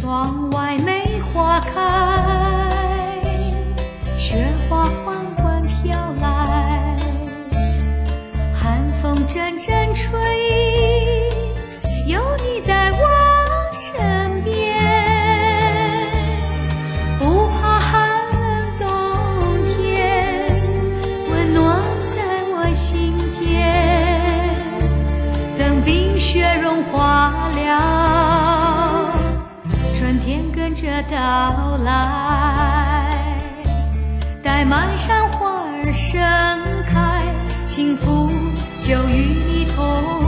窗外梅花开，雪花缓缓飘来，寒风阵阵吹，有你在我身边，不怕寒冷冬天，温暖在我心田。等冰雪融化了，春天跟着到来，待满山花儿盛开，幸福就与你同